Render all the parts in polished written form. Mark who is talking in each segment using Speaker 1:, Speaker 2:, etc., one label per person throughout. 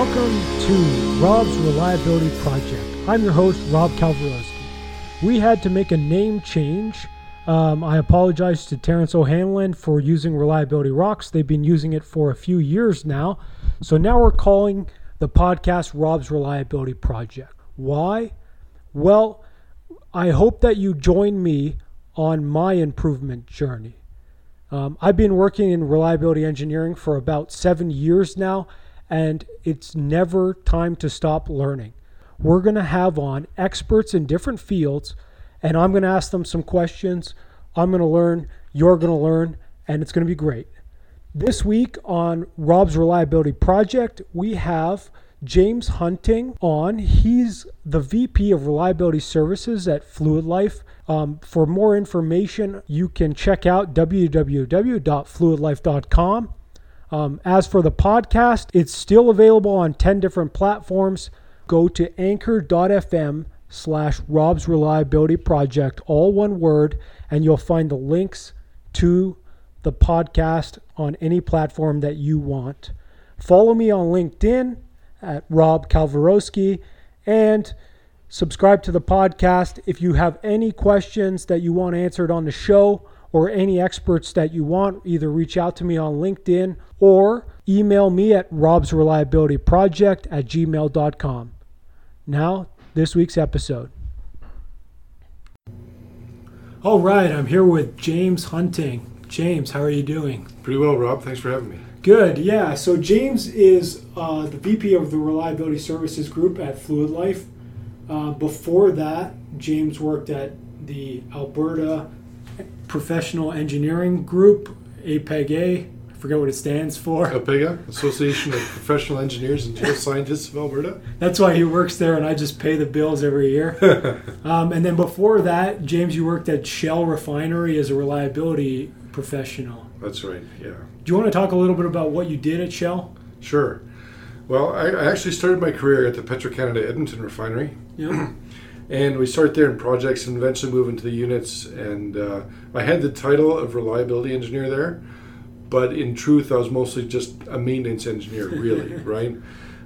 Speaker 1: Welcome to Rob's Reliability Project. I'm your host, Rob Calvarowski. We had to make a name change. I apologize to Terrence O'Hanlon for using Reliability Rocks. They've been using it for a few years now. So now we're calling the podcast Rob's Reliability Project. Why? Well, I hope that you join me on my improvement journey. I've been working in reliability engineering for about 7 years now, and it's never time to stop learning. We're going to have on experts in different fields, and I'm going to ask them some questions. I'm going to learn, you're going to learn, and it's going to be great. This week on Rob's Reliability Project, we have James Hunting on. He's the VP of Reliability Services at Fluid Life. For more information, you can check out www.fluidlife.com. As for the podcast, it's still available on 10 different platforms. Go to anchor.fm/Rob's Reliability Project, all one word, and you'll find the links to the podcast on any platform that you want. Follow me on LinkedIn at Rob Calvarowski, and subscribe to the podcast. If you have any questions that you want answered on the show or any experts that you want, either reach out to me on LinkedIn or email me at robsreliabilityproject@gmail.com. Now, this week's episode. All right, I'm here with James Hunting. James, how are you doing?
Speaker 2: Pretty well, Rob. Thanks for having me.
Speaker 1: Good, yeah. So James is the VP of the Reliability Services Group at Fluid Life. Before that, James worked at the Alberta Professional Engineering Group, APEG-A. I forget what it stands for.
Speaker 2: APEG-A, Association of Professional Engineers and Geoscientists of Alberta.
Speaker 1: That's why he works there, and I just pay the bills every year. And then before that, James, you worked at Shell Refinery as a reliability professional.
Speaker 2: That's right, yeah.
Speaker 1: Do you want to talk a little bit about what you did at Shell?
Speaker 2: Sure. Well, I actually started my career at the Petro-Canada Edmonton Refinery.
Speaker 1: Yeah.
Speaker 2: And we started there in projects and eventually moved into the units. And I had the title of reliability engineer there, but in truth, I was mostly just a maintenance engineer, really, right?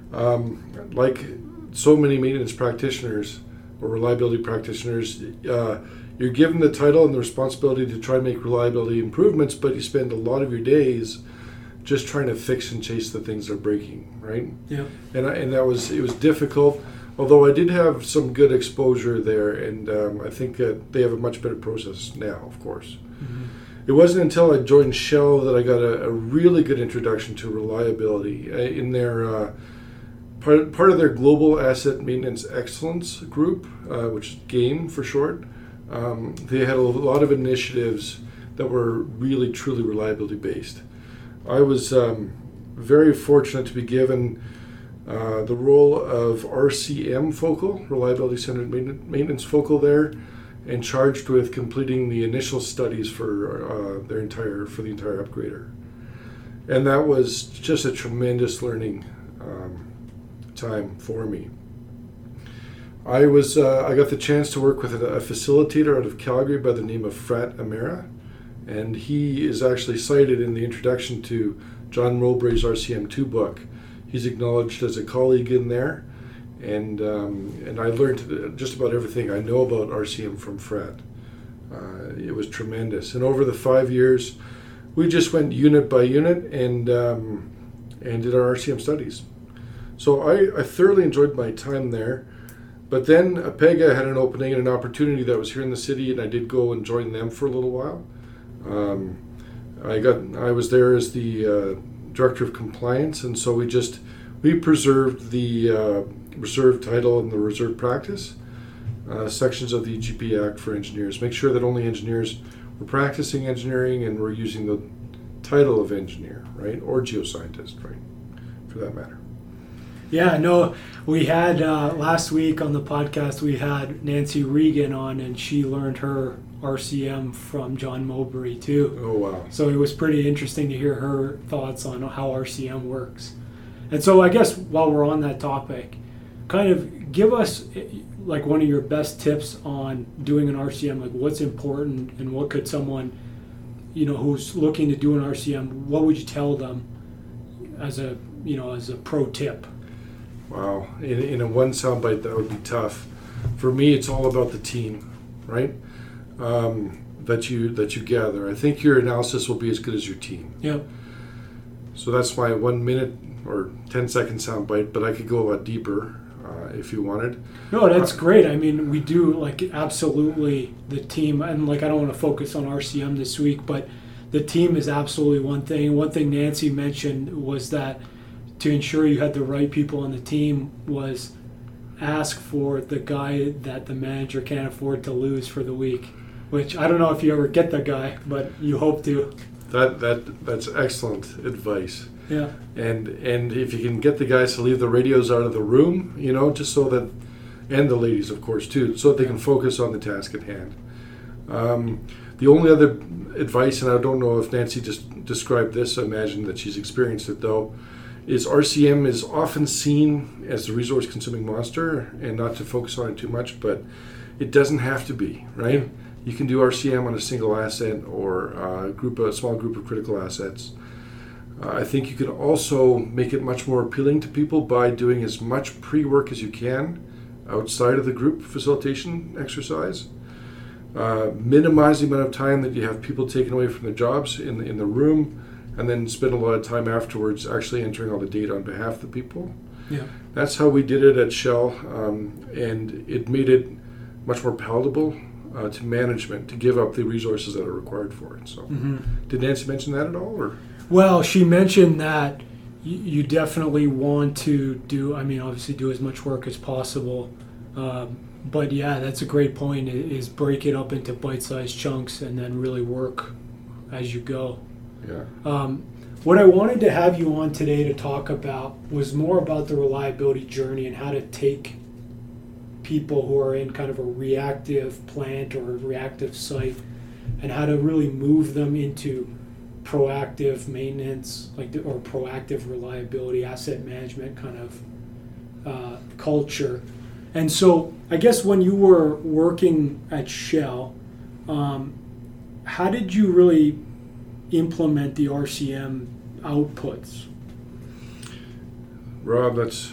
Speaker 2: Like so many maintenance practitioners or reliability practitioners, you're given the title and the responsibility to try and make reliability improvements, but you spend a lot of your days just trying to fix and chase the things that are breaking, right?
Speaker 1: Yeah.
Speaker 2: And it was difficult, although I did have some good exposure there, and I think that they have a much better process now, of course. Mm-hmm. It wasn't until I joined Shell that I got a really good introduction to reliability in their part of their Global Asset Maintenance Excellence Group, which is GAME for short. They had a lot of initiatives that were really, truly reliability based. I was very fortunate to be given the role of RCM focal, Reliability Centered Maintenance focal there, and charged with completing the initial studies for the entire upgrader. And that was just a tremendous learning time for me. I got the chance to work with a facilitator out of Calgary by the name of Frat Amera, and he is actually cited in the introduction to John Mowbray's RCM2 book. He's acknowledged as a colleague in there, and I learned just about everything I know about RCM from Frat. It was tremendous, and over the 5 years, we just went unit by unit and did our RCM studies. So I thoroughly enjoyed my time there. But then APEG-A had an opening and an opportunity that was here in the city, and I did go and join them for a little while. I was there as the director of compliance, and so we preserved the reserve title and the reserve practice sections of the EGP Act for engineers. Make sure that only engineers were practicing engineering and were using the title of engineer, right, or geoscientist, right, for that matter.
Speaker 1: Yeah, no, we had last week on the podcast, we had Nancy Regan on, and she learned her RCM from John Mowbray too.
Speaker 2: Oh, wow.
Speaker 1: So it was pretty interesting to hear her thoughts on how RCM works. And so I guess while we're on that topic, kind of give us like one of your best tips on doing an RCM, like what's important and what could someone, who's looking to do an RCM, what would you tell them as a pro tip?
Speaker 2: Wow. In a one soundbite, that would be tough. For me, it's all about the team, right? That you gather. I think your analysis will be as good as your team.
Speaker 1: Yep.
Speaker 2: So that's my 1 minute or 10-second soundbite, but I could go a lot deeper if you wanted.
Speaker 1: No, that's great. I mean, we do like absolutely the team, and like I don't want to focus on RCM this week, but the team is absolutely one thing. One thing Nancy mentioned was that to ensure you had the right people on the team was ask for the guy that the manager can't afford to lose for the week, which I don't know if you ever get the guy, but you hope to.
Speaker 2: That's excellent advice.
Speaker 1: Yeah.
Speaker 2: And if you can get the guys to leave the radios out of the room, just so that, and the ladies of course too, so that they can focus on the task at hand. The only other advice, and I don't know if Nancy just described this, I imagine that she's experienced it though, is RCM is often seen as the resource consuming monster, and not to focus on it too much, but it doesn't have to be, right?
Speaker 1: Yeah.
Speaker 2: You can do RCM on a single asset or a small group of critical assets. I think you can also make it much more appealing to people by doing as much pre-work as you can outside of the group facilitation exercise. Minimize the amount of time that you have people taken away from their jobs in the room, and then spend a lot of time afterwards actually entering all the data on behalf of the people.
Speaker 1: Yeah.
Speaker 2: That's how we did it at Shell, and it made it much more palatable to management to give up the resources that are required for it. So, Did Nancy mention that at all? Or?
Speaker 1: Well, she mentioned that you definitely want to obviously do as much work as possible. But yeah, that's a great point, is break it up into bite-sized chunks and then really work as you go.
Speaker 2: Yeah.
Speaker 1: What I wanted to have you on today to talk about was more about the reliability journey and how to take people who are in kind of a reactive plant or a reactive site and how to really move them into proactive maintenance, or proactive reliability, asset management kind of culture. And so I guess when you were working at Shell, how did you really implement the RCM outputs?
Speaker 2: Rob,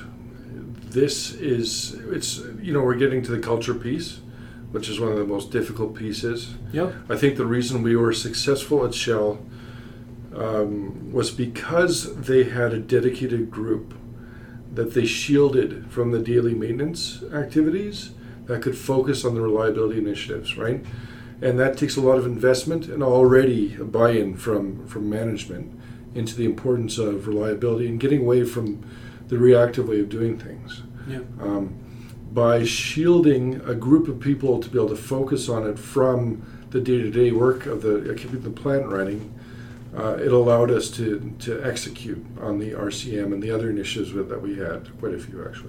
Speaker 2: we're getting to the culture piece, which is one of the most difficult pieces.
Speaker 1: Yep.
Speaker 2: I think the reason we were successful at Shell was because they had a dedicated group that they shielded from the daily maintenance activities that could focus on the reliability initiatives, right? And that takes a lot of investment and already a buy-in from management into the importance of reliability and getting away from the reactive way of doing things.
Speaker 1: Yeah.
Speaker 2: By shielding a group of people to be able to focus on it from the day-to-day work of keeping the plant running, it allowed us to execute on the RCM and the other initiatives that we had, quite a few actually.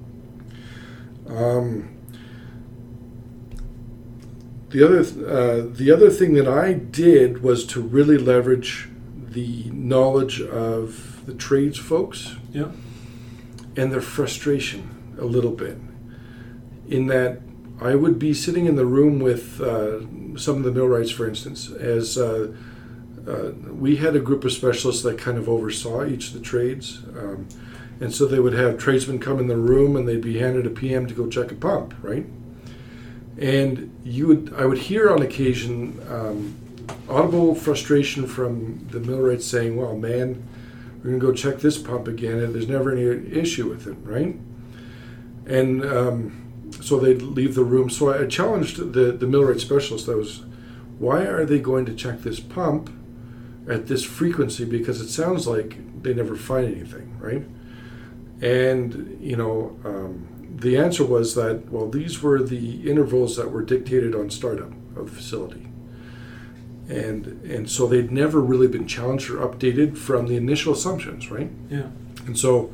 Speaker 2: The other thing that I did was to really leverage the knowledge of the trades folks,
Speaker 1: yeah,
Speaker 2: and their frustration a little bit, in that I would be sitting in the room with some of the millwrights, for instance, as we had a group of specialists that kind of oversaw each of the trades, and so they would have tradesmen come in the room and they'd be handed a PM to go check a pump, right? And I would hear on occasion audible frustration from the millwrights saying, "Well, man, we're going to go check this pump again, and there's never any issue with it," right? And so they'd leave the room. So I challenged the millwright specialist. Why are they going to check this pump at this frequency? Because it sounds like they never find anything, right? And the answer was that, well, these were the intervals that were dictated on startup of the facility. And so they'd never really been challenged or updated from the initial assumptions, right?
Speaker 1: Yeah.
Speaker 2: And so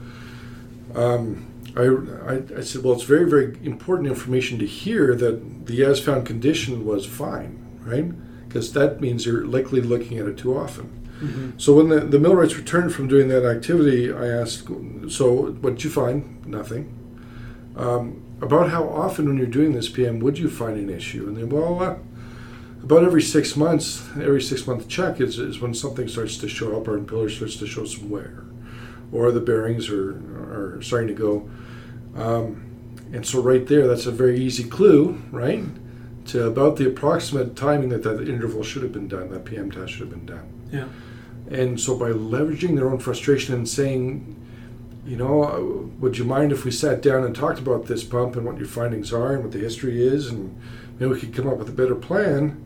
Speaker 2: I said, well, it's very, very important information to hear that the as-found condition was fine, right? Because that means you're likely looking at it too often.
Speaker 1: Mm-hmm.
Speaker 2: So when the millwrights returned from doing that activity, I asked, so what did you find? Nothing. About how often when you're doing this PM would you find an issue? And they, about every 6 months, every 6 month check is when something starts to show up, or a pillar starts to show some wear, or the bearings are starting to go. And so right there, that's a very easy clue, right, to about the approximate timing that interval should have been done, that PM test should have been done.
Speaker 1: Yeah.
Speaker 2: And so by leveraging their own frustration and saying, would you mind if we sat down and talked about this pump and what your findings are and what the history is, and maybe we could come up with a better plan,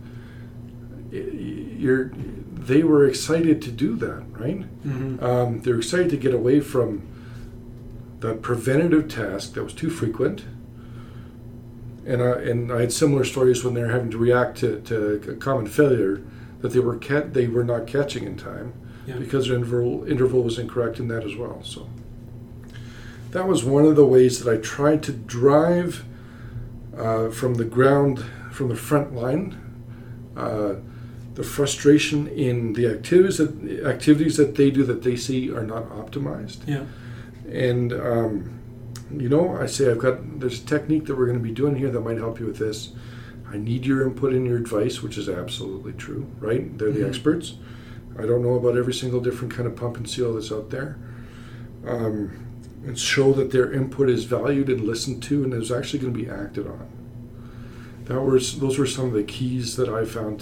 Speaker 2: they were excited to do that, right?
Speaker 1: Mm-hmm.
Speaker 2: They were excited to get away from that preventative task that was too frequent. And I had similar stories when they were having to react to a common failure that they were not catching in time, because their interval was incorrect in that as well. So that was one of the ways that I tried to drive from the front line, the frustration in the activities that they do that they see are not optimized.
Speaker 1: Yeah.
Speaker 2: And I say there's a technique that we're going to be doing here that might help you with this. I need your input and your advice, which is absolutely true, right? They're the experts. I don't know about every single different kind of pump and seal that's out there. And show that their input is valued and listened to and is actually going to be acted on. Those were some of the keys that I found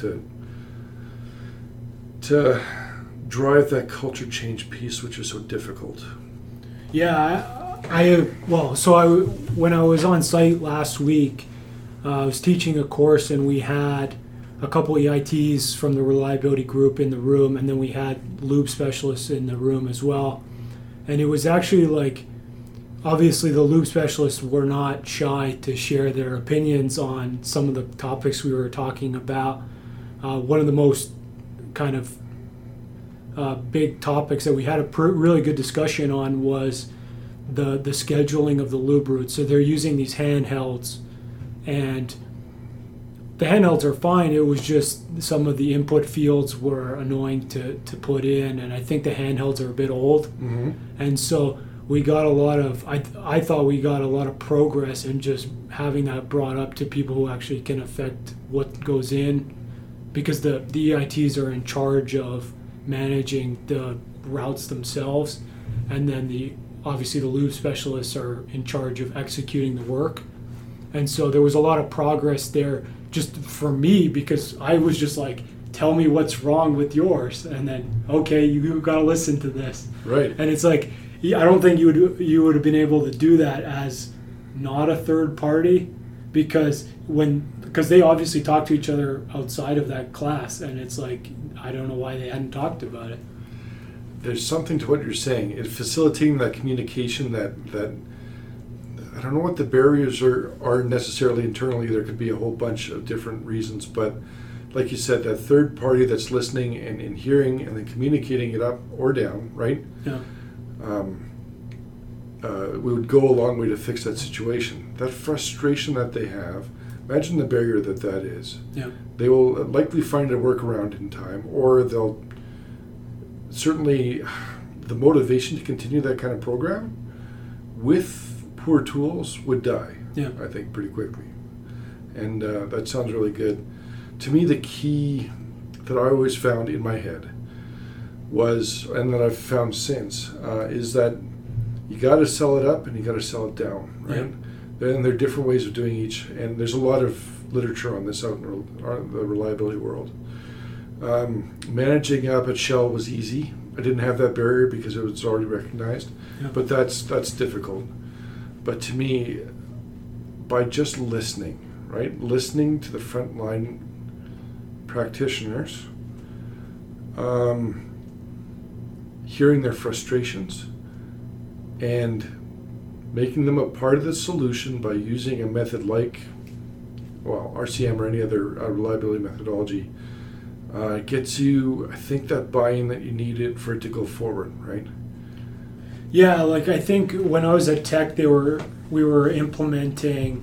Speaker 2: to drive that culture change piece, which is so difficult.
Speaker 1: Yeah, when I was on site last week, I was teaching a course, and we had a couple EITs from the reliability group in the room, and then we had lube specialists in the room as well. And it was actually obviously the lube specialists were not shy to share their opinions on some of the topics we were talking about. One of the most kind of big topics that we had a really good discussion on was the scheduling of the lube routes. So they're using these handhelds, and the handhelds are fine. It was just some of the input fields were annoying to put in, and I think the handhelds are a bit old.
Speaker 2: Mm-hmm.
Speaker 1: And so we got a lot of, I thought we got a lot of progress in just having that brought up to people who actually can affect what goes in, because the EITs are in charge of managing the routes themselves, and then obviously the lube specialists are in charge of executing the work. And so there was a lot of progress there just for me, because I was just like, tell me what's wrong with yours, and then, okay, you got to listen to this.
Speaker 2: Right.
Speaker 1: And it's like, I don't think you would have been able to do that as not a third party, because they obviously talk to each other outside of that class, and it's like, I don't know why they hadn't talked about it.
Speaker 2: There's something to what you're saying. It's facilitating that communication that I don't know what the barriers are necessarily internally. There could be a whole bunch of different reasons, but like you said, that third party that's listening and hearing and then communicating it up or down, right?
Speaker 1: Yeah.
Speaker 2: We would go a long way to fix that situation. That frustration that they have, imagine the barrier that is.
Speaker 1: Yeah.
Speaker 2: They will likely find a workaround in time, or they'll certainly, the motivation to continue that kind of program with poor tools would die, I think, pretty quickly. And that sounds really good. To me, the key that I always found in my head was, and that I've found since, is that you got to sell it up and you got to sell it down, right? Yeah. And there are different ways of doing each, and there's a lot of literature on this out in the reliability world. Managing up at Shell was easy. I didn't have that barrier because it was already recognized, but that's difficult. But to me, by just listening, right? Listening to the frontline practitioners, hearing their frustrations, and making them a part of the solution by using a method like, RCM or any other reliability methodology, gets you, I think, that buy-in that you needed for it to go forward, right?
Speaker 1: Yeah, I think when I was at Tech, we were implementing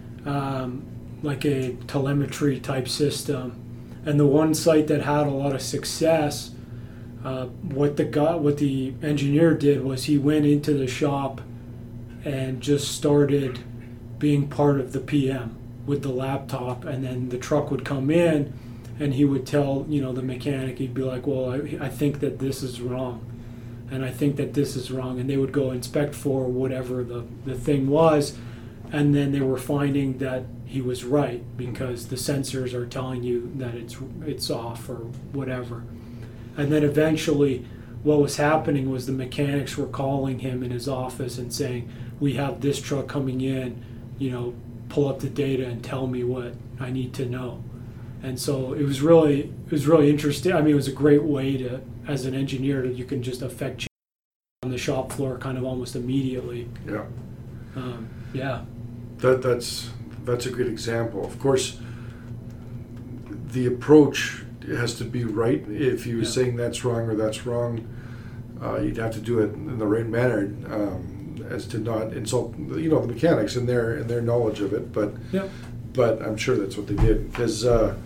Speaker 1: a telemetry type system, and the one site that had a lot of success, what the engineer did was he went into the shop and just started being part of the PM with the laptop, and then the truck would come in and he would tell the mechanic, he'd be like, well, I think that this is wrong, and I think that this is wrong. And they would go inspect for whatever the thing was, and then they were finding that he was right because the sensors are telling you that it's off or whatever. And then eventually what was happening was the mechanics were calling him in his office and saying, we have this truck coming in, pull up the data and tell me what I need to know. And so it was really interesting. I mean, it was a great way to, as an engineer, that you can just affect change on the shop floor kind of almost immediately.
Speaker 2: Yeah.
Speaker 1: Yeah.
Speaker 2: That's a great example. Of course, the approach has to be right. If you were saying that's wrong or that's wrong, you'd have to do it in the right manner, as to not insult the mechanics and their knowledge of it. But I'm sure that's what they did, because the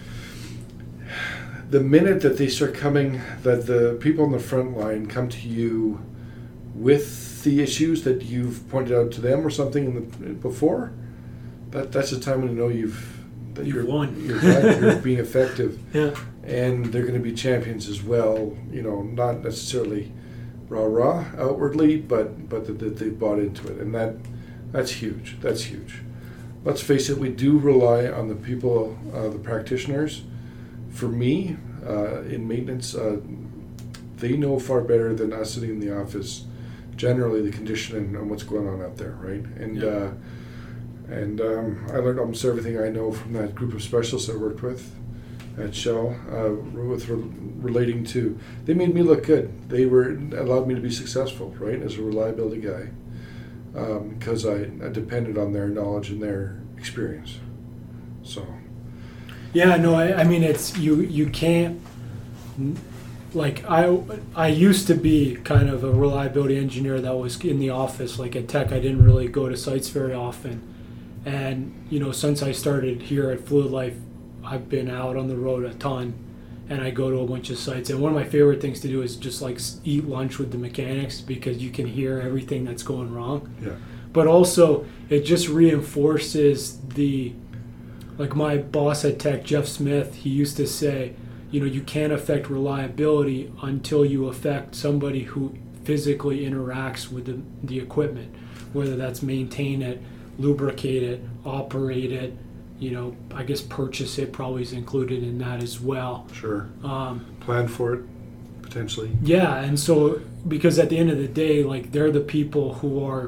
Speaker 2: minute that they start coming, that the people on the front line come to you with the issues that you've pointed out to them or something before, that's the time when you know you've won. You're being effective.
Speaker 1: Yeah.
Speaker 2: And they're going to be champions as well. Not necessarily rah outwardly, but that they bought into it, and that's huge. That's huge. Let's face it, we do rely on the people, the practitioners. For me, in maintenance, they know far better than us sitting in the office, generally the condition and what's going on out there, right? And I learned almost everything I know from that group of specialists I worked with at Shell, relating to, they made me look good. They allowed me to be successful, right, as a reliability guy, because I depended on their knowledge and their experience. So.
Speaker 1: Yeah, no, I mean, it's you can't, like, I used to be kind of a reliability engineer that was in the office. Like at Tech, I didn't really go to sites very often. And, since I started here at Fluid Life, I've been out on the road a ton, and I go to a bunch of sites. And one of my favorite things to do is just like eat lunch with the mechanics, because you can hear everything that's going wrong.
Speaker 2: Yeah.
Speaker 1: But also, it just reinforces like my boss at Tech, Jeff Smith, he used to say, you can't affect reliability until you affect somebody who physically interacts with the equipment, whether that's maintain it, lubricate it, operate it, I guess purchase it probably is included in that as well.
Speaker 2: Sure. Plan for it, potentially.
Speaker 1: Yeah, and so, because at the end of the day, like, they're the people who are,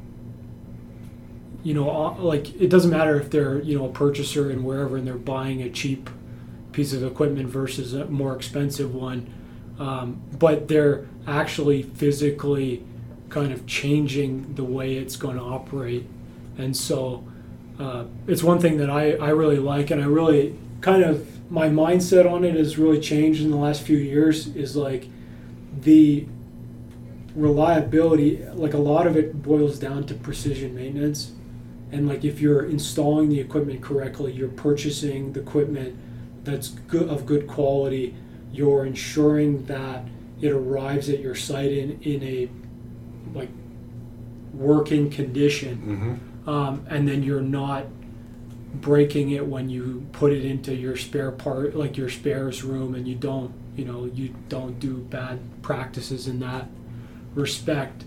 Speaker 1: like, it doesn't matter if they're, a purchaser and wherever, and they're buying a cheap piece of equipment versus a more expensive one, but they're actually physically kind of changing the way it's going to operate. And so it's one thing that I really like, and I really kind of, my mindset on it has really changed in the last few years, is like the reliability, like a lot of it boils down to precision maintenance. And like if you're installing the equipment correctly, you're purchasing the equipment that's good, of good quality, you're ensuring that it arrives at your site in a like working condition. Mm-hmm. And then you're not breaking it when you put it into your spare part, like your spares room, and you don't do bad practices in that respect.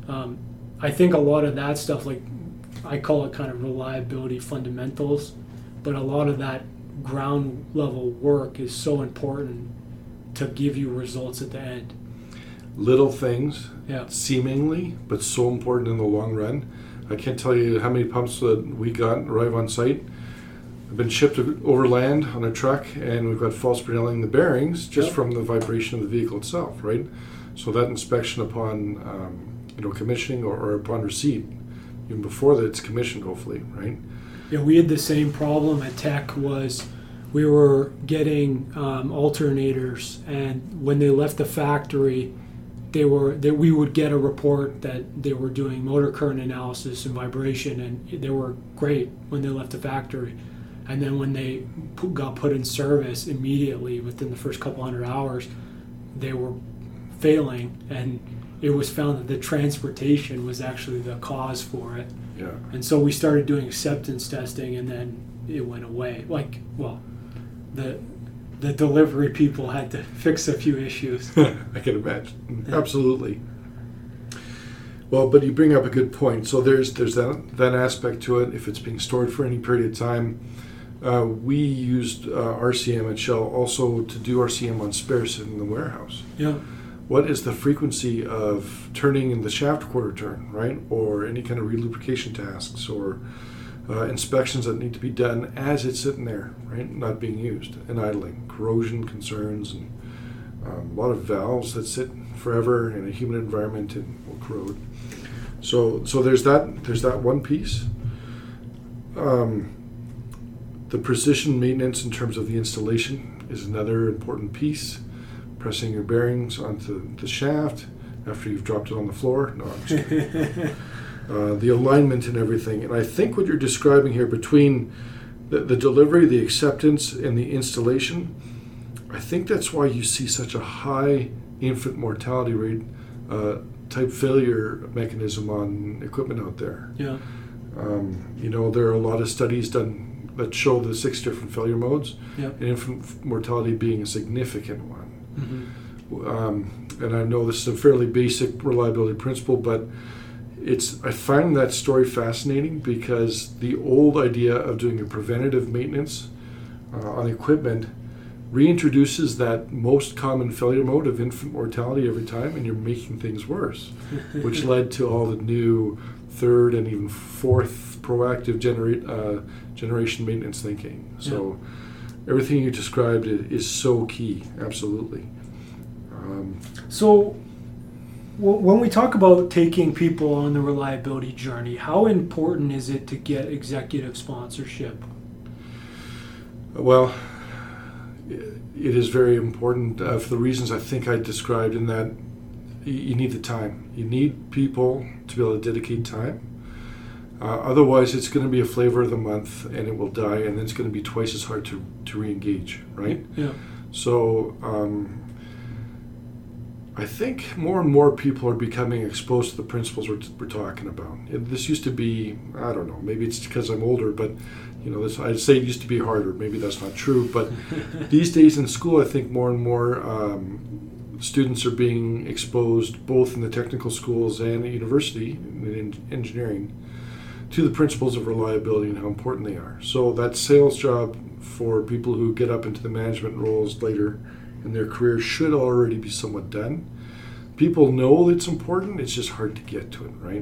Speaker 1: I think a lot of that stuff, like I call it kind of reliability fundamentals, but a lot of that ground level work is so important to give you results at the end.
Speaker 2: Little things,
Speaker 1: yeah,
Speaker 2: seemingly, but so important in the long run. I can't tell you how many pumps that we arrive on site. I've been shipped overland on a truck, and we've got false Brinelling the bearings just from the vibration of the vehicle itself, right? So that inspection upon commissioning or upon receipt, even before that it's commissioned, hopefully, right?
Speaker 1: Yeah, we had the same problem at Tech. Was we were getting alternators, and when they left the factory, we would get a report that they were doing motor current analysis and vibration, and they were great when they left the factory. And then when they got put in service, immediately within the first couple hundred hours, they were failing, and it was found that the transportation was actually the cause for it.
Speaker 2: Yeah.
Speaker 1: And so we started doing acceptance testing, and then it went away. the delivery people had to fix a few issues.
Speaker 2: I can imagine. Absolutely. Well, but you bring up a good point. So there's that aspect to it. If it's being stored for any period of time, we used RCM at Shell also to do RCM on spares in the warehouse.
Speaker 1: Yeah.
Speaker 2: What is the frequency of turning in the shaft quarter turn, right? Or any kind of relubrication tasks or inspections that need to be done as it's sitting there, right? Not being used and idling. Corrosion concerns and a lot of valves that sit forever in a humid environment and will corrode. So there's that one piece. The precision maintenance in terms of the installation is another important piece. Pressing your bearings onto the shaft after you've dropped it on the floor. No, I'm just kidding. The alignment and everything. And I think what you're describing here between the delivery, the acceptance, and the installation, I think that's why you see such a high infant mortality rate type failure mechanism on equipment out there.
Speaker 1: Yeah.
Speaker 2: There are a lot of studies done that show the 6 different failure modes,
Speaker 1: Yep.
Speaker 2: and infant mortality being a significant one.
Speaker 1: Mm-hmm.
Speaker 2: And I know this is a fairly basic reliability principle, but I find that story fascinating because the old idea of doing a preventative maintenance on equipment reintroduces that most common failure mode of infant mortality every time, and you're making things worse, which led to all the new 3rd and even 4th proactive generation maintenance thinking. So everything you described is so key, absolutely.
Speaker 1: So when we talk about taking people on the reliability journey, how important is it to get executive sponsorship?
Speaker 2: Well, it is very important for the reasons I think I described, in that you need the time. You need people to be able to dedicate time. Otherwise, it's going to be a flavor of the month and it will die, and then it's going to be twice as hard to re-engage, right?
Speaker 1: Yeah.
Speaker 2: So I think more and more people are becoming exposed to the principles we're talking about. This used to be, I don't know, maybe it's because I'm older, but I'd say it used to be harder. Maybe that's not true, but these days in school, I think more and more students are being exposed, both in the technical schools and at university in engineering, to the principles of reliability and how important they are. So that sales job for people who get up into the management roles later in their career should already be somewhat done. People know it's important, it's just hard to get to it, right?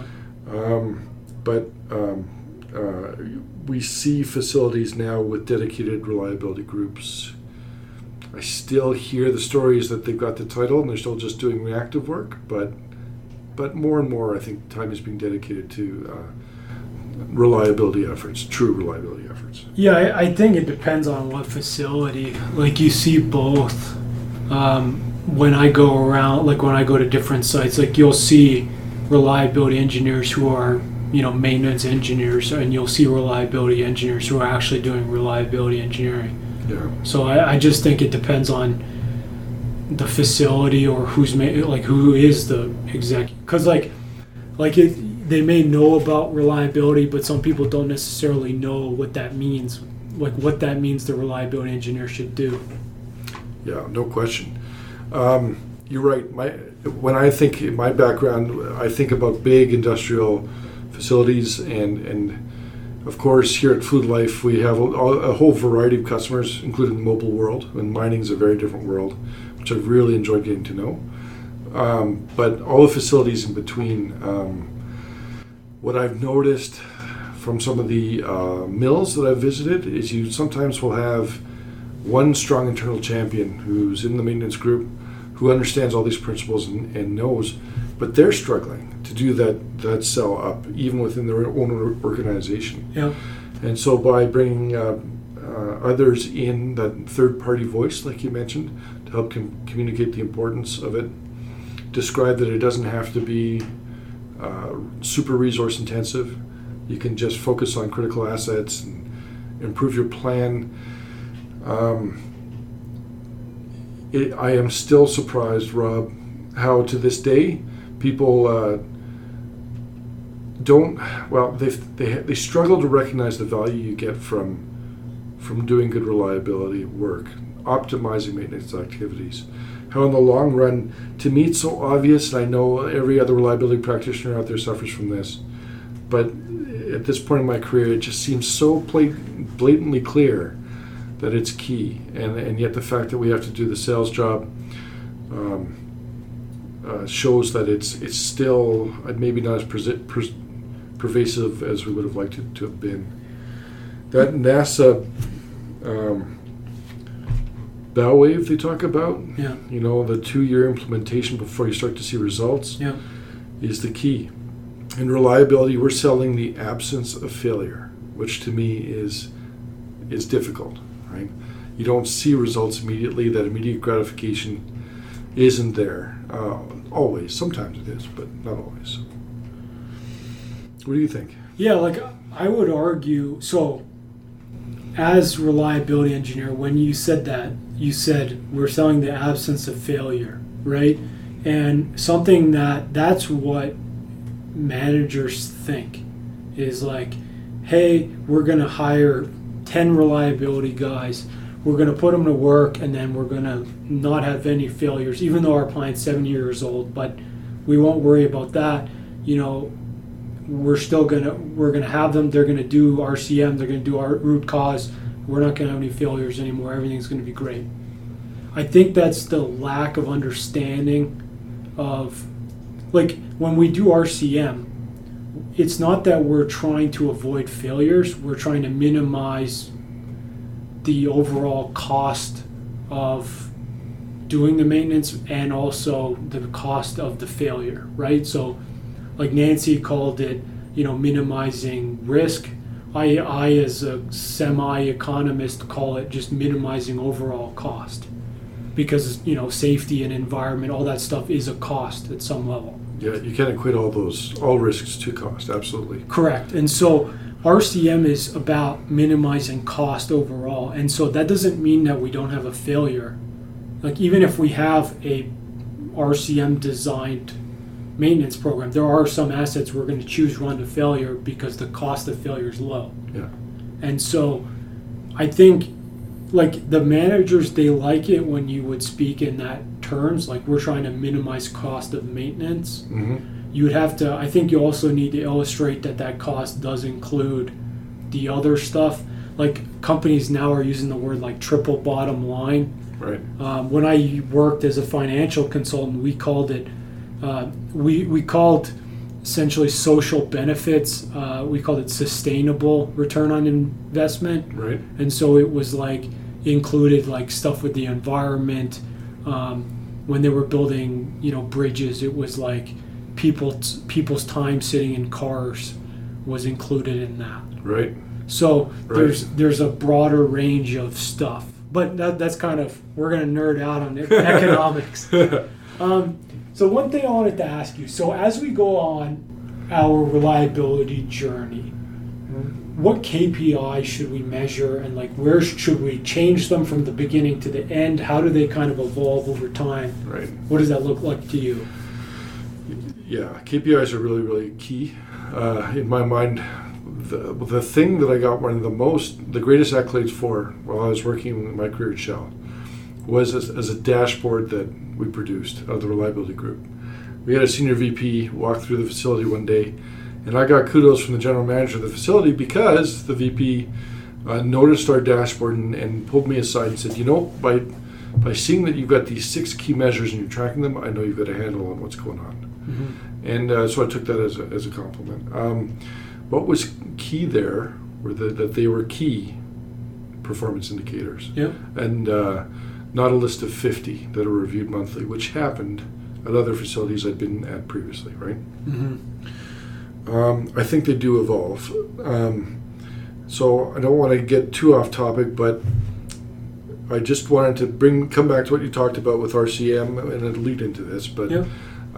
Speaker 1: Yeah.
Speaker 2: We see facilities now with dedicated reliability groups. I still hear the stories that they've got the title and they're still just doing reactive work, but more and more I think time is being dedicated to reliability efforts, true reliability efforts.
Speaker 1: Yeah, I think it depends on what facility. Like you see both. When I go around, like when I go to different sites, like you'll see reliability engineers who are, maintenance engineers, and you'll see reliability engineers who are actually doing reliability engineering.
Speaker 2: Yeah.
Speaker 1: So I just think it depends on the facility or who is the executive. Because they may know about reliability, but some people don't necessarily know what that means, like what that means the reliability engineer should do.
Speaker 2: Yeah, no question. You're right. When I think in my background, I think about big industrial facilities, and of course here at Food Life we have a whole variety of customers, including the mobile world, and mining is a very different world, which I've really enjoyed getting to know. But all the facilities in between, what I've noticed from some of the mills that I've visited is you sometimes will have one strong internal champion who's in the maintenance group, who understands all these principles and knows, but they're struggling to do that sell up even within their own organization.
Speaker 1: Yeah.
Speaker 2: And so by bringing others in, that third-party voice, like you mentioned, to help communicate the importance of it, describe that it doesn't have to be super resource intensive. You can just focus on critical assets and improve your plan. I am still surprised, Rob, how to this day people they struggle to recognize the value you get from from doing good reliability work, optimizing maintenance activities. How in the long run, to me it's so obvious, and I know every other reliability practitioner out there suffers from this, but at this point in my career it just seems so blatantly clear that it's key, and yet the fact that we have to do the sales job shows that it's still maybe not as pervasive as we would have liked it to have been. That NASA bow wave they talk about, you know, the 2-year implementation before you start to see results, is the key. In reliability, we're selling the absence of failure, which to me is difficult, right? You don't see results immediately. That immediate gratification isn't there always. Sometimes it is, but not always. What do you think?
Speaker 1: Yeah, like I would argue, so as reliability engineer, when you said that, you said we're selling the absence of failure, right? And something that's what managers think is like, hey, we're going to hire 10 reliability guys, we're going to put them to work, and then we're going to not have any failures, even though our plant's 7 years old, but we won't worry about that. You know, we're going to have them, they're going to do RCM, they're going to do our root cause, we're not going to have any failures anymore, everything's going to be great. I think that's the lack of understanding of, like, when we do RCM, it's not that we're trying to avoid failures, we're trying to minimize the overall cost of doing the maintenance and also the cost of the failure, right? So like Nancy called it, you know, minimizing risk. I as a semi-economist call it just minimizing overall cost, because, you know, safety and environment, all that stuff is a cost at some level.
Speaker 2: Yeah, you can't equate all risks to cost, absolutely.
Speaker 1: Correct. And so RCM is about minimizing cost overall. And so that doesn't mean that we don't have a failure. Like, even if we have a RCM designed maintenance program, there are some assets we're going to choose run to failure because the cost of failure is low.
Speaker 2: Yeah.
Speaker 1: And so I think, like, the managers, they like it when you would speak in that terms, like we're trying to minimize cost of maintenance.
Speaker 2: Mm-hmm.
Speaker 1: You would have to, I think you also need to illustrate that cost does include the other stuff. Like, companies now are using the word like triple bottom line.
Speaker 2: Right.
Speaker 1: When I worked as a financial consultant, we called it, we called essentially social benefits, we called it sustainable return on investment.
Speaker 2: Right.
Speaker 1: And so it was like, included like stuff with the environment. When they were building, you know, bridges, it was like people's time sitting in cars was included in that.
Speaker 2: Right.
Speaker 1: So
Speaker 2: right.
Speaker 1: there's a broader range of stuff. But that's kind of, we're going to nerd out on economics. So one thing I wanted to ask you, so as we go on our reliability journey, what KPI should we measure, and like where should we change them from the beginning to the end? How do they kind of evolve over time?
Speaker 2: Right.
Speaker 1: What does that look like to you?
Speaker 2: Yeah, KPIs are really, really key. In my mind, the thing that I got one of the greatest accolades for while I was working in my career at Shell was as a dashboard that we produced out of the reliability group. We had a senior VP walk through the facility one day, and I got kudos from the general manager of the facility because the VP noticed our dashboard and pulled me aside and said, you know, by seeing that you've got these 6 key measures and you're tracking them, I know you've got a handle on what's going on. Mm-hmm. And so I took that as a compliment. What was key there were that they were key performance indicators.
Speaker 1: Yep.
Speaker 2: And not a list of 50 that are reviewed monthly, which happened at other facilities I'd been at previously, right? Mm-hmm. I think they do evolve. So I don't want to get too off topic, but I just wanted to come back to what you talked about with RCM and it'll lead into this. But
Speaker 1: yep.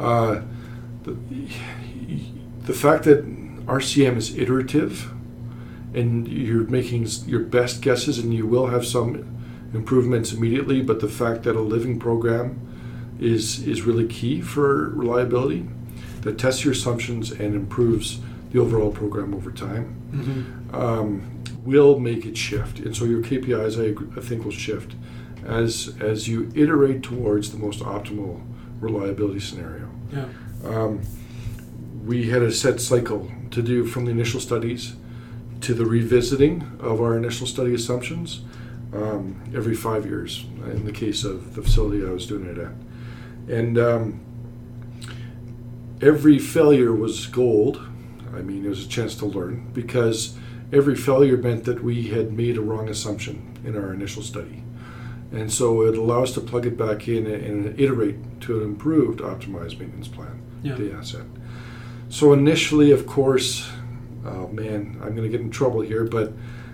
Speaker 2: The fact that RCM is iterative and you're making your best guesses and you will have some improvements immediately, but the fact that a living program is really key for reliability, that tests your assumptions and improves the overall program over time. Mm-hmm. will make it shift. And so your KPIs, I think, will shift as you iterate towards the most optimal reliability scenario.
Speaker 1: Yeah.
Speaker 2: We had a set cycle to do from the initial studies to the revisiting of our initial study assumptions every 5 years in the case of the facility I was doing it at. And every failure was gold. I mean, it was a chance to learn, because every failure meant that we had made a wrong assumption in our initial study. And so it allows us to plug it back in and iterate to an improved, optimized maintenance plan of the asset. So initially, of course, oh man, I'm going to get in trouble here, but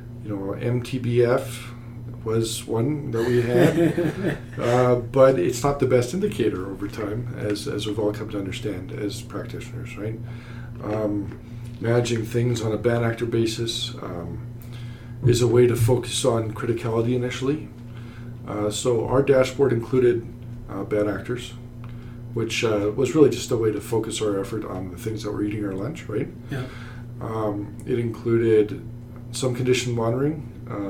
Speaker 2: MTBF was one that we had, but it's not the best indicator over time, as we've all come to understand as practitioners, right? Managing things on a bad actor basis is a way to focus on criticality initially. So our dashboard included bad actors, which was really just a way to focus our effort on the things that were eating our lunch, right?
Speaker 1: Yeah.
Speaker 2: It included some condition monitoring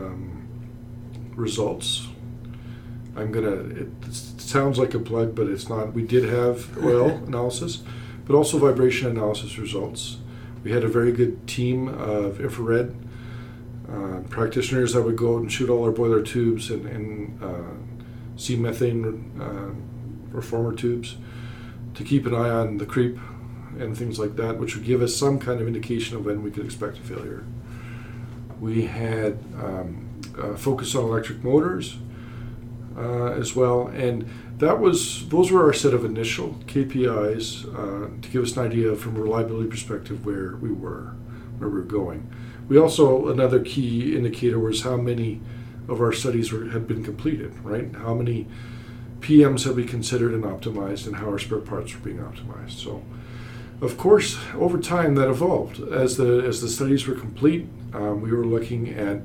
Speaker 2: results. It sounds like a plug, but it's not. We did have oil analysis, but also vibration analysis results. We had a very good team of infrared practitioners that would go out and shoot all our boiler tubes and see methane reformer tubes to keep an eye on the creep and things like that, which would give us some kind of indication of when we could expect a failure. We had focus on electric motors as well, and those were our set of initial KPIs to give us an idea from a reliability perspective where we were going. We also, another key indicator was how many of our studies had been completed, right? How many PMs have we considered and optimized, and how our spare parts were being optimized. So, of course, over time that evolved. As the studies were complete, we were looking at,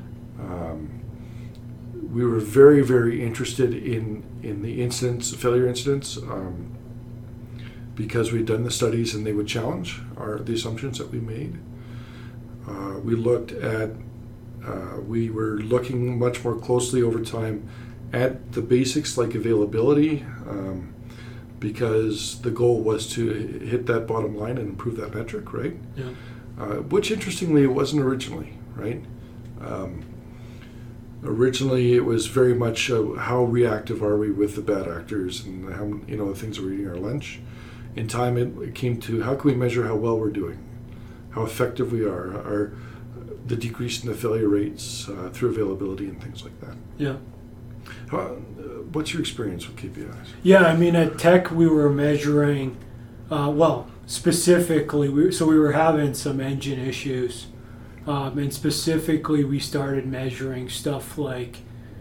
Speaker 2: we were very, very interested in the failure incidents, because we'd done the studies and they would challenge the assumptions that we made. We were looking much more closely over time at the basics like availability, because the goal was to hit that bottom line and improve that metric, right?
Speaker 1: Yeah.
Speaker 2: Which, interestingly, it wasn't originally, right? Originally, it was very much how reactive are we with the bad actors and how the things that we're eating our lunch. In time, it came to how can we measure how well we're doing, how effective we are, the decrease in the failure rates through availability and things like that.
Speaker 1: Yeah.
Speaker 2: What's your experience with KPIs?
Speaker 1: Yeah, I mean, at Tech we were measuring, specifically, we were having some engine issues, and specifically we started measuring stuff like,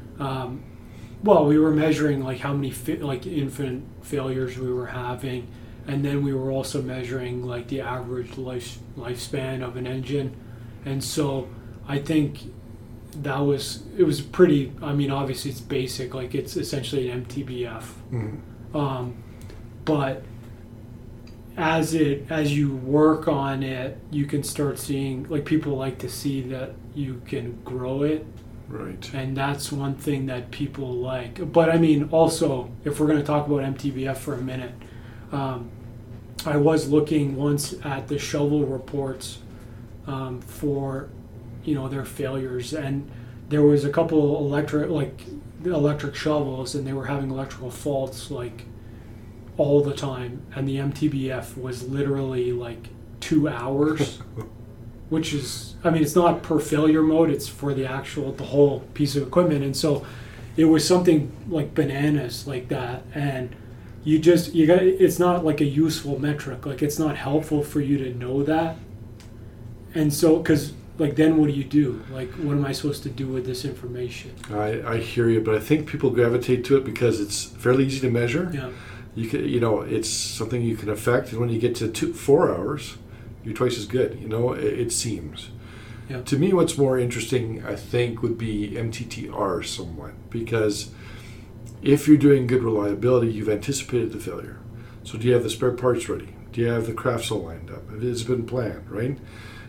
Speaker 1: we were measuring like how many infant failures we were having, and then we were also measuring like the average lifespan of an engine, and so I think it was pretty, I mean, obviously it's basic, like it's essentially an MTBF. Mm-hmm. But as you work on it, you can start seeing, like, people like to see that you can grow it.
Speaker 2: Right.
Speaker 1: And that's one thing that people like. But I mean, also, if we're going to talk about MTBF for a minute, I was looking once at the shovel reports for their failures, and there was a couple electric shovels, and they were having electrical faults like all the time, and the MTBF was literally like 2 hours, which is, I mean, it's not per failure mode, it's for the whole piece of equipment. And so it was something like bananas like that, and it's not like a useful metric, like it's not helpful for you to know that. And so, because like, then what do you do? Like, what am I supposed to do with this information?
Speaker 2: I hear you, but I think people gravitate to it because it's fairly easy to measure.
Speaker 1: Yeah.
Speaker 2: It's something you can affect, and when you get to 4 hours, you're twice as good. It seems.
Speaker 1: Yeah.
Speaker 2: To me, what's more interesting, I think, would be MTTR somewhat, because if you're doing good reliability, you've anticipated the failure. So do you have the spare parts ready? Do you have the craft saw lined up? It has been planned, right?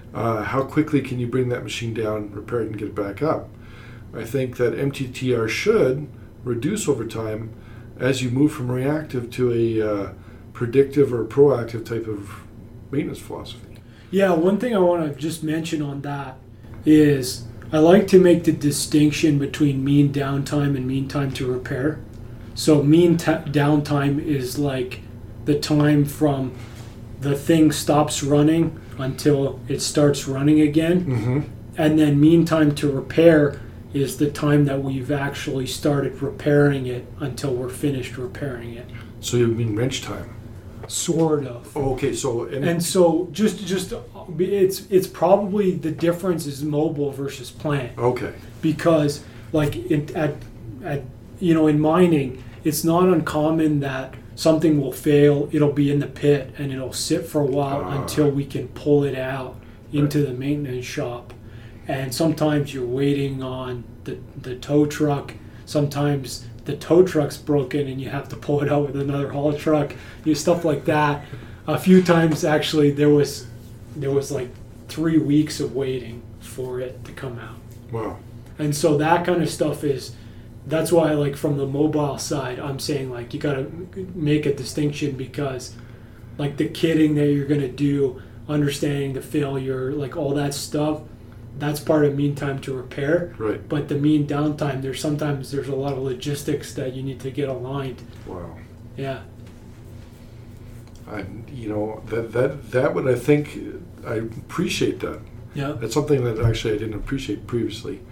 Speaker 2: how quickly can you bring that machine down, repair it, and get it back up? I think that MTTR should reduce over time as you move from reactive to a predictive or proactive type of maintenance philosophy.
Speaker 1: Yeah, one thing I want to just mention on that is I like to make the distinction between mean downtime and mean time to repair. So mean downtime is like the time from the thing stops running until it starts running again.
Speaker 2: Mm-hmm.
Speaker 1: And then mean time to repair is the time that we've actually started repairing it until we're finished repairing it.
Speaker 2: So you mean wrench time?
Speaker 1: Sort of.
Speaker 2: Oh, okay, so...
Speaker 1: And so just it's probably the difference is mobile versus plant.
Speaker 2: Okay.
Speaker 1: Because like in mining, it's not uncommon that something will fail, it'll be in the pit and it'll sit for a while until we can pull it out into the maintenance shop. And sometimes you're waiting on the tow truck. Sometimes the tow truck's broken and you have to pull it out with another haul truck, stuff like that. A few times actually there was like 3 weeks of waiting for it to come out.
Speaker 2: Wow.
Speaker 1: And so that kind of stuff that's why like from the mobile side I'm saying like you got to make a distinction, because like the kitting that you're going to do, understanding the failure, like all that stuff, that's part of mean time to repair.
Speaker 2: Right.
Speaker 1: But the mean downtime, there's a lot of logistics that you need to get aligned.
Speaker 2: Wow.
Speaker 1: Yeah.
Speaker 2: That would, I think, I appreciate that.
Speaker 1: Yeah.
Speaker 2: That's something that actually I didn't appreciate previously.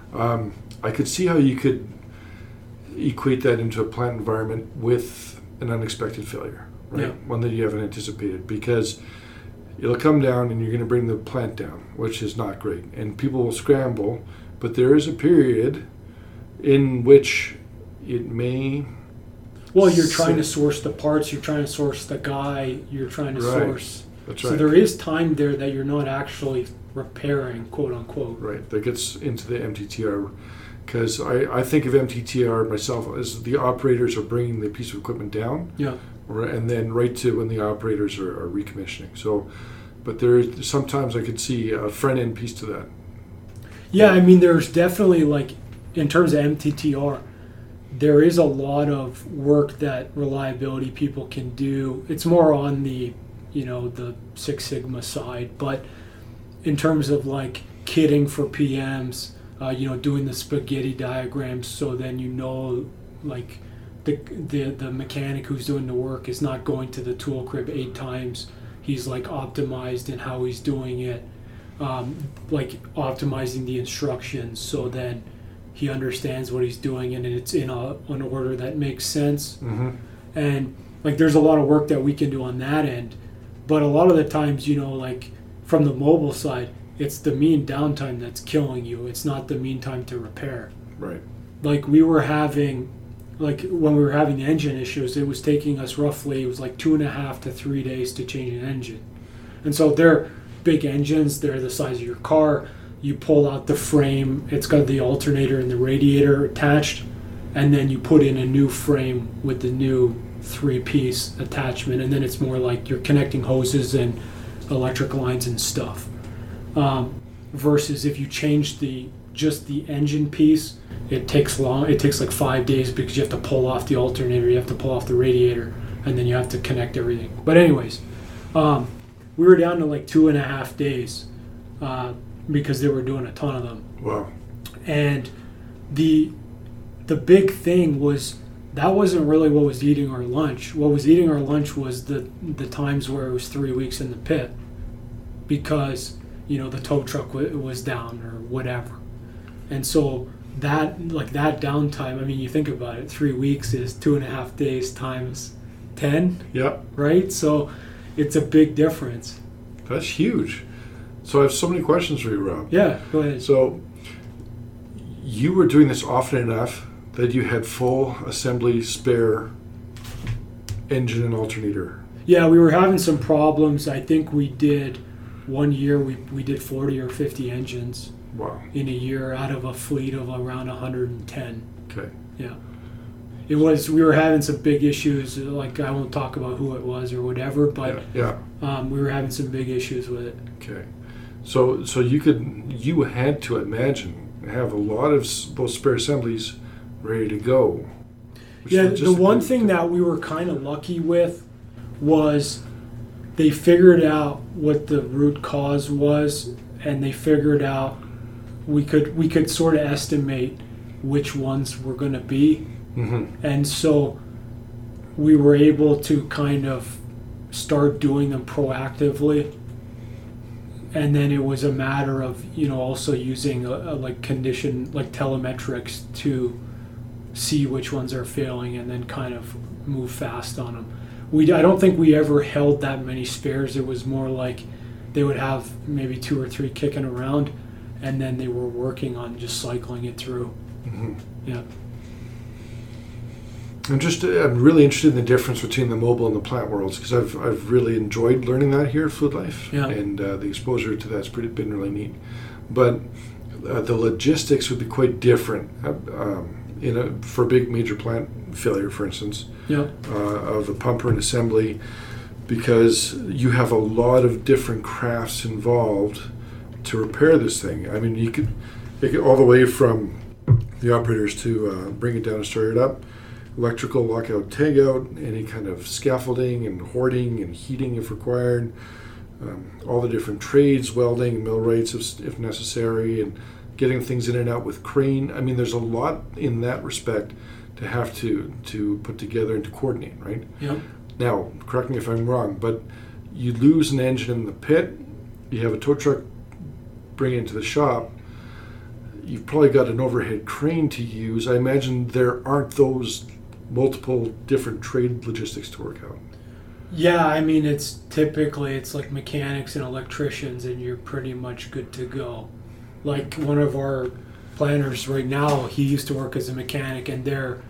Speaker 2: I could see how you could equate that into a plant environment with an unexpected failure, right?
Speaker 1: Yeah.
Speaker 2: One that you haven't anticipated, because it'll come down and you're going to bring the plant down, which is not great. And people will scramble, but there is a period in which it may...
Speaker 1: Well, you're trying to source the parts, you're trying to source the guy, you're trying to source...
Speaker 2: That's
Speaker 1: so
Speaker 2: right.
Speaker 1: there is time there that you're not actually repairing, quote unquote.
Speaker 2: Right, that gets into the MTTR. Because I think of MTTR myself as the operators are bringing the piece of equipment down.
Speaker 1: Yeah.
Speaker 2: And then right to when the operators are recommissioning. So, but sometimes I could see a front end piece to that.
Speaker 1: Yeah, I mean, there's definitely like, in terms of MTTR, there is a lot of work that reliability people can do. It's more on the, the Six Sigma side, but in terms of like kitting for PMs, doing the spaghetti diagrams, so then like the mechanic who's doing the work is not going to the tool crib 8 times. He's like optimized in how he's doing it, like optimizing the instructions so then he understands what he's doing and it's in an order that makes sense.
Speaker 2: Mm-hmm.
Speaker 1: And like there's a lot of work that we can do on that end, but a lot of the times, like from the mobile side, it's the mean downtime that's killing you. It's not the mean time to repair.
Speaker 2: Right.
Speaker 1: Like when we were having the engine issues, it was taking us roughly, it was like 2.5 to 3 days to change an engine. And so they're big engines, they're the size of your car. You pull out the frame, it's got the alternator and the radiator attached, and then you put in a new frame with the new 3-piece attachment, and then it's more like you're connecting hoses and electric lines and stuff. Versus if you change just the engine piece, it takes long. It takes like 5 days because you have to pull off the alternator, you have to pull off the radiator, and then you have to connect everything. But anyways, we were down to like 2.5 days because they were doing a ton of them.
Speaker 2: Wow.
Speaker 1: And the big thing was that wasn't really what was eating our lunch. What was eating our lunch was the times where it was 3 weeks in the pit because the tow truck was down or whatever. And so that downtime, I mean, you think about it, 3 weeks is 2.5 days times 10.
Speaker 2: Yep.
Speaker 1: Right? So it's a big difference.
Speaker 2: That's huge. So I have so many questions for you, Rob.
Speaker 1: Yeah, go ahead.
Speaker 2: So you were doing this often enough that you had full assembly spare engine and alternator.
Speaker 1: Yeah, we were having some problems. I think we did... One year we did 40 or 50 engines.
Speaker 2: Wow.
Speaker 1: In a year out of a fleet of around 110.
Speaker 2: Okay.
Speaker 1: Yeah. We were having some big issues, like I won't talk about who it was or whatever, but
Speaker 2: yeah.
Speaker 1: We were having some big issues with it.
Speaker 2: Okay. So you had to imagine have a lot of those spare assemblies ready to go.
Speaker 1: Yeah, the one thing that we were kind of lucky with was they figured out what the root cause was, and they figured out we could sort of estimate which ones were going to be.
Speaker 2: Mm-hmm.
Speaker 1: And so we were able to kind of start doing them proactively. And then it was a matter of, also using a like condition, like telemetrics to see which ones are failing and then kind of move fast on them. I don't think we ever held that many spares. It was more like they would have maybe 2 or 3 kicking around, and then they were working on just cycling it through.
Speaker 2: Mm-hmm.
Speaker 1: Yeah.
Speaker 2: I'm really interested in the difference between the mobile and the plant worlds, because I've really enjoyed learning that here at Fluid Life,
Speaker 1: yeah.
Speaker 2: And the exposure to that's been really neat. But the logistics would be quite different for a big major plant failure, for instance,
Speaker 1: yeah.
Speaker 2: Of a pumper and assembly, because you have a lot of different crafts involved to repair this thing. I mean, you could all the way from the operators to bring it down and start it up, electrical lockout, tagout, any kind of scaffolding and hoarding and heating if required, all the different trades, welding, millwrights if necessary, and getting things in and out with crane. I mean, there's a lot in that respect to have to put together and to coordinate, right?
Speaker 1: Yeah.
Speaker 2: Now, correct me if I'm wrong, but you lose an engine in the pit, you have a tow truck bring it into the shop, you've probably got an overhead crane to use. I imagine there aren't those multiple different trade logistics to work out.
Speaker 1: Yeah, I mean, it's like mechanics and electricians, and you're pretty much good to go. Like one of our planners right now, he used to work as a mechanic, and they're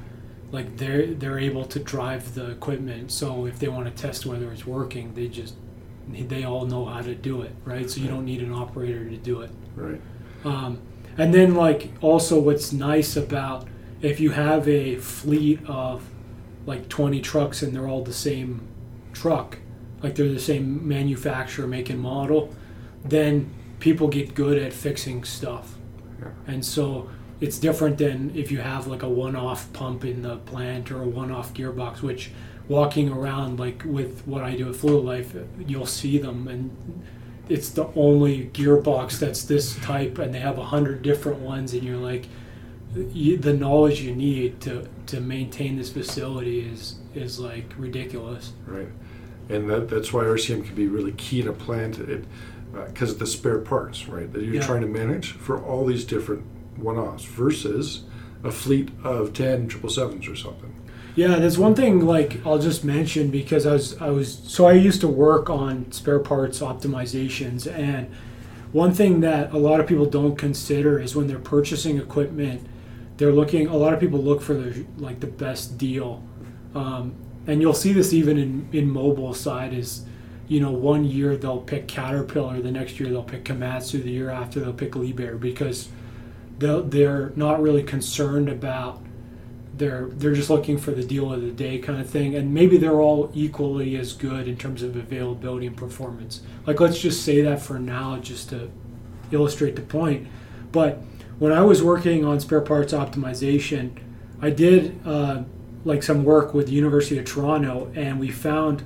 Speaker 1: able to drive the equipment. So if they want to test whether it's working, they all know how to do it, right? So you don't need an operator to do it.
Speaker 2: Right.
Speaker 1: And then also what's nice about if you have a fleet of 20 trucks and they're all the same truck, like they're the same manufacturer, make and model, then people get good at fixing stuff.
Speaker 2: Yeah.
Speaker 1: And so it's different than if you have a one-off pump in the plant or a one-off gearbox, which walking around with what I do at Fluid Life, you'll see them, and it's the only gearbox that's this type, and they have 100 different ones, and you're like, the knowledge you need to maintain this facility is ridiculous.
Speaker 2: Right. And that's why RCM can be really key in a plant, because of the spare parts, right, that you're trying to manage for all these different one-offs versus a fleet of 10 777s or something.
Speaker 1: Yeah, there's one thing I'll just mention, because I used to work on spare parts optimizations, and one thing that a lot of people don't consider is when they're purchasing equipment, a lot of people look for the best deal, and you'll see this even in mobile side is, 1 year they'll pick Caterpillar, the next year they'll pick Komatsu, the year after they'll pick Liebherr, because they're not really concerned about, they're just looking for the deal of the day kind of thing, and maybe they're all equally as good in terms of availability and performance. Let's just say that for now, just to illustrate the point. But when I was working on spare parts optimization, I did some work with the University of Toronto, and we found,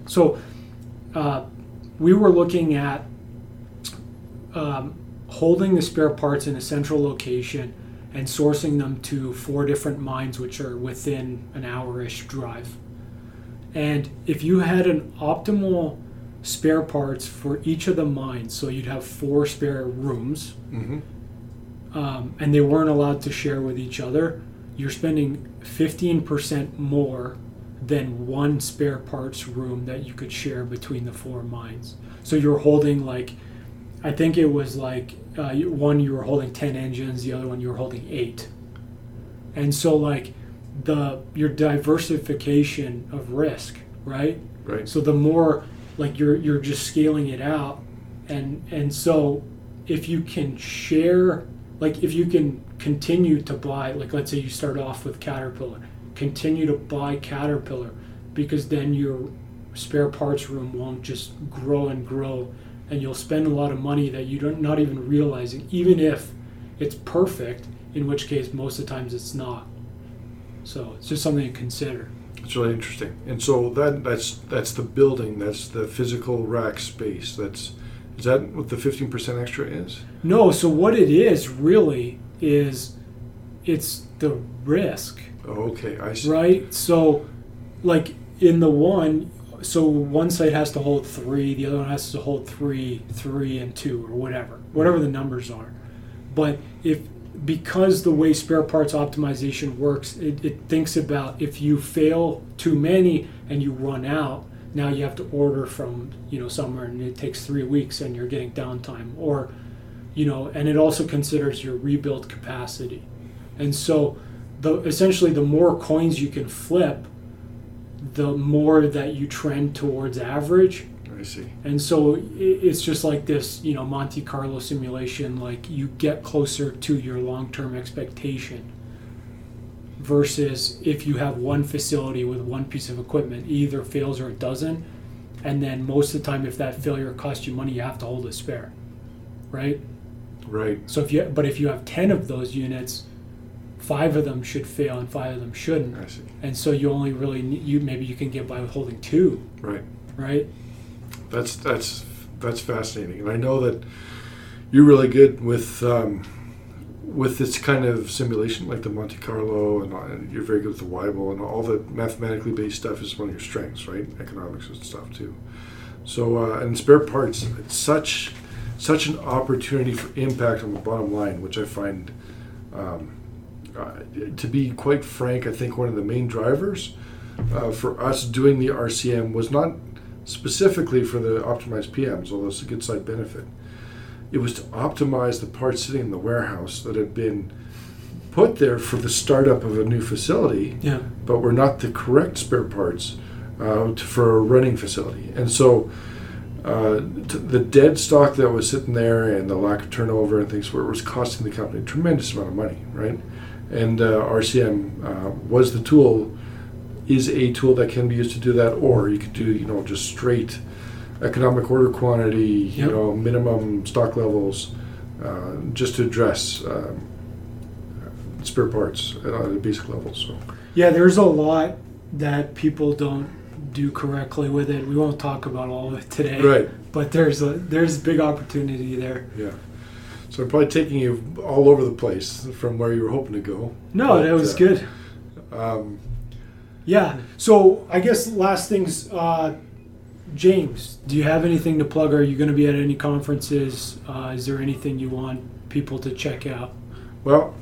Speaker 1: we were looking at holding the spare parts in a central location and sourcing them to 4 different mines which are within an hour-ish drive. And if you had an optimal spare parts for each of the mines, so you'd have 4 spare rooms,
Speaker 2: mm-hmm.
Speaker 1: And they weren't allowed to share with each other, you're spending 15% more than 1 spare parts room that you could share between the 4 mines. So you're holding I think it was one you were holding 10 engines, the other one you were holding 8. And so your diversification of risk, right?
Speaker 2: Right.
Speaker 1: So the more you're just scaling it out, and so if you can share, if you can continue to buy, let's say you start off with Caterpillar, continue to buy Caterpillar, because then your spare parts room won't just grow and grow and you'll spend a lot of money that you're not even realizing, even if it's perfect, in which case most of the times it's not. So it's just something to consider.
Speaker 2: It's really interesting. And so that's the building, that's the physical rack space. Is that what the 15% extra is?
Speaker 1: No, so what it is really is it's the risk.
Speaker 2: Oh, okay, I see.
Speaker 1: Right? So like in the one, so one site has to hold 3, the other one has to hold 3, 3 and 2 or whatever the numbers are. But because the way spare parts optimization works, it thinks about if you fail too many and you run out, now you have to order from somewhere and it takes 3 weeks and you're getting downtime, or and it also considers your rebuild capacity. And so essentially the more coins you can flip, the more that you trend towards average.
Speaker 2: I see.
Speaker 1: And so it's just like this, Monte Carlo simulation, like you get closer to your long-term expectation versus if you have one facility with one piece of equipment, it either fails or it doesn't. And then most of the time, if that failure costs you money, you have to hold a spare, right?
Speaker 2: Right.
Speaker 1: So if you have 10 of those units, 5 of them should fail and 5 of them shouldn't.
Speaker 2: I see.
Speaker 1: And so you only really maybe you can get by with holding 2.
Speaker 2: Right.
Speaker 1: Right.
Speaker 2: That's fascinating, and I know that you're really good with this kind of simulation, like the Monte Carlo, and you're very good with the Weibull, and all the mathematically based stuff is one of your strengths, right? Economics and stuff too. So and spare parts, it's such an opportunity for impact on the bottom line, which I find, to be quite frank, I think one of the main drivers for us doing the RCM was not specifically for the optimized PMs, although it's a good side benefit. It was to optimize the parts sitting in the warehouse that had been put there for the startup of a new facility, but were not the correct spare parts for a running facility. And so the dead stock that was sitting there and the lack of turnover and things where it was costing the company a tremendous amount of money, right? And RCM was the tool, is a tool that can be used to do that, or you could do, just straight economic order quantity, minimum stock levels, just to address spare parts at a basic level. So
Speaker 1: yeah, there's a lot that people don't do correctly with it. We won't talk about all of it today,
Speaker 2: right?
Speaker 1: But there's big opportunity there.
Speaker 2: Yeah. So I'm probably taking you all over the place from where you were hoping to go.
Speaker 1: No, that was good. Yeah. So I guess last things, James, do you have anything to plug? Are you going to be at any conferences? Is there anything you want people to check out?
Speaker 2: Well,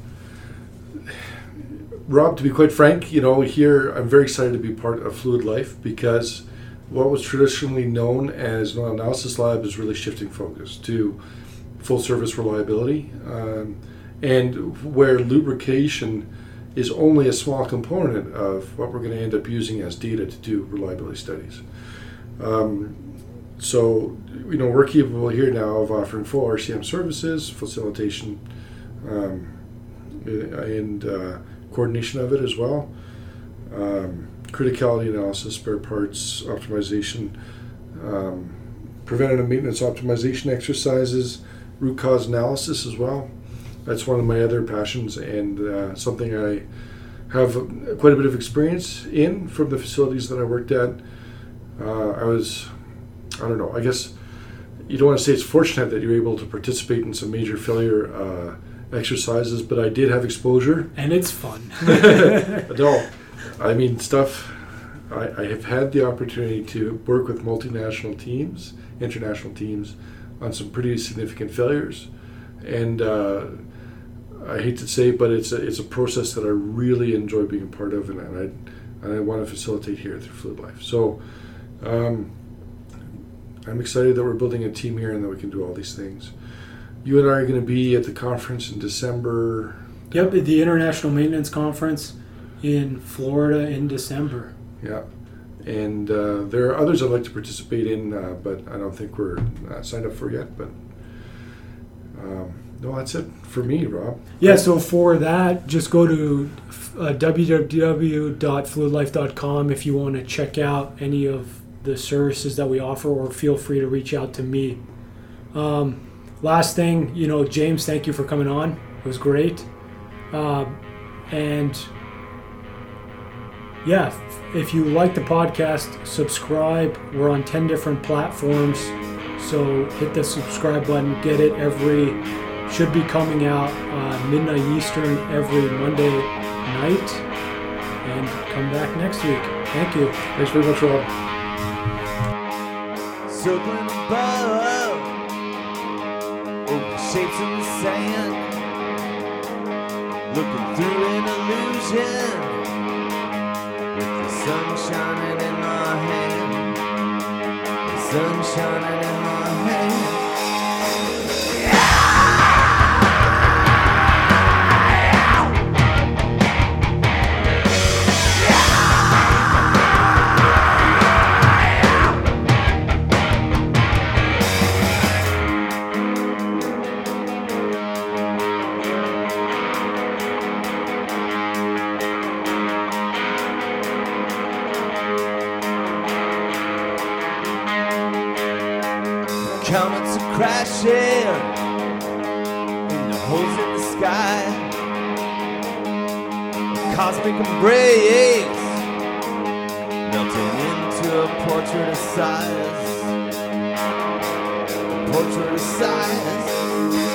Speaker 2: Rob, to be quite frank, here I'm very excited to be part of Fluid Life, because what was traditionally known as an oil analysis lab is really shifting focus to full service reliability, and where lubrication is only a small component of what we're going to end up using as data to do reliability studies. So we're capable here now of offering full RCM services, facilitation, and coordination of it as well. Criticality analysis, spare parts optimization, preventative maintenance optimization exercises, root cause analysis as well. That's one of my other passions, and something I have quite a bit of experience in from the facilities that I worked at. I guess you don't want to say it's fortunate that you're able to participate in some major failure exercises, but I did have exposure.
Speaker 1: And it's fun.
Speaker 2: No, I mean, stuff, I have had the opportunity to work with multinational teams, international teams, on some pretty significant failures. And I hate to say it, but it's a process that I really enjoy being a part of, and I want to facilitate here through Fluid Life. So I'm excited that we're building a team here and that we can do all these things. You and I are going to be at the conference in December.
Speaker 1: Yep, at the International Maintenance Conference in Florida in December.
Speaker 2: Yeah, and there are others I'd like to participate in, but I don't think we're signed up for yet. But no, that's it for me, Rob.
Speaker 1: Yeah, so for that, just go to www.fluidlife.com if you want to check out any of the services that we offer, or feel free to reach out to me Last thing, James, thank you for coming on. It was great. And yeah, if you like the podcast, subscribe. We're on 10 different platforms. So hit the subscribe button. Get it should be coming out midnight Eastern every Monday night. And come back next week. Thank you.
Speaker 2: Thanks very much, Rob.
Speaker 3: Circling above, over shapes in the sand, looking through an illusion, with the sun shining in my hand, the sun shining in my hand. Comets are crashing in the holes in the sky. A cosmic embrace melting into a portrait of size. A portrait of size.